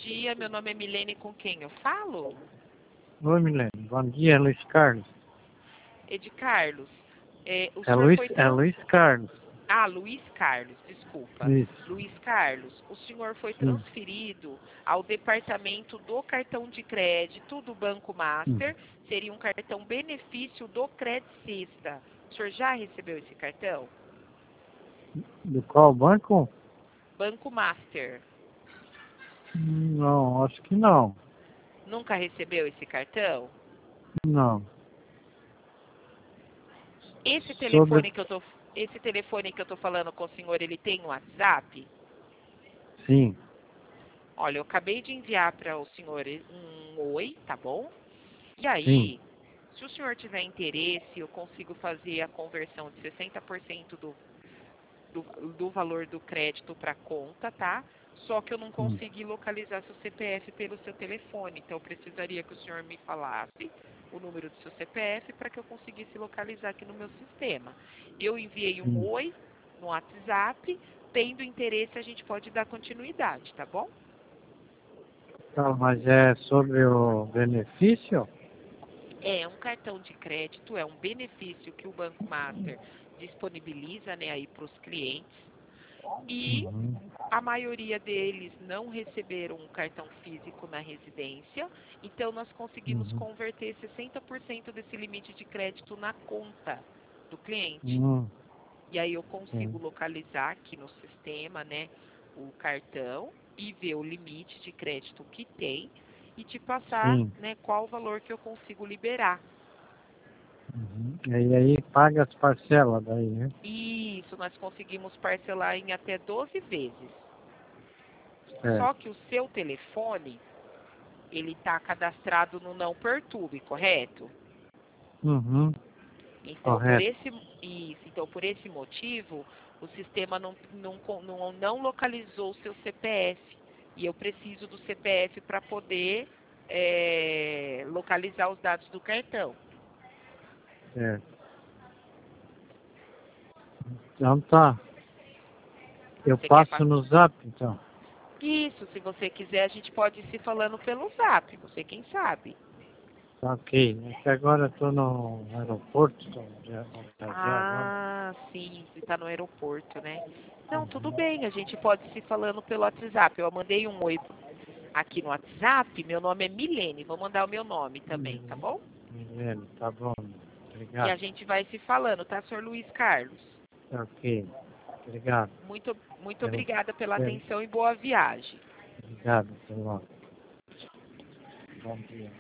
dia, meu nome é Milene, com quem eu falo? Oi, Milene. Bom dia, Luiz Carlos. Ed Carlos, o É senhor Luiz, foi é Luiz Carlos. Ah, Luiz Carlos, desculpa. Isso. Luiz Carlos, o senhor foi Sim. transferido ao departamento do cartão de crédito do Banco Master. Seria um cartão benefício do Credit Sexta. O senhor já recebeu esse cartão? Do qual banco? Banco Master. Não, acho que não. Nunca recebeu esse cartão? Não. Esse Sobre... telefone que eu tô falando com o senhor, ele tem um WhatsApp? Sim. Olha, eu acabei de enviar para o senhor um oi, tá bom? E Sim. aí, se o senhor tiver interesse, eu consigo fazer a conversão de 60% do valor do crédito para conta, tá? Só que eu não consegui localizar seu CPF pelo seu telefone. Então, eu precisaria que o senhor me falasse o número do seu CPF para que eu conseguisse localizar aqui no meu sistema. Eu enviei um oi no WhatsApp. Tendo interesse, a gente pode dar continuidade, tá bom? Tá, mas é sobre o benefício? É um cartão de crédito, é um benefício que o Banco Master disponibiliza, né, aí para os clientes. E a maioria deles não receberam um cartão físico na residência, então nós conseguimos converter 60% desse limite de crédito na conta do cliente. E aí eu consigo localizar aqui no sistema, né, o cartão e ver o limite de crédito que tem e te passar, né, qual o valor que eu consigo liberar. E aí paga as parcelas daí, né? Isso, nós conseguimos parcelar em até 12 vezes. É. Só que o seu telefone, ele está cadastrado no Não Perturbe, correto? Então, Correto. por esse motivo, o sistema não localizou o seu CPF. E eu preciso do CPF para poder localizar os dados do cartão. Certo. Então tá. Eu Você quer passo no Zap, então. Isso, se você quiser, a gente pode ir se falando pelo Zap, você quem sabe. Tá ok. É que agora eu tô no aeroporto, tô viajando. Ah, sim, você está no aeroporto, né? Não, tudo bem, a gente pode ir se falando pelo WhatsApp. Eu mandei um oi aqui no WhatsApp, meu nome é Milene, vou mandar o meu nome também, tá bom? Milene, tá bom. E Obrigado. a gente vai se falando, tá, senhor Luiz Carlos? Tá ok. Obrigado. Muito obrigada pela atenção e boa viagem. Obrigado, até logo. Bom dia.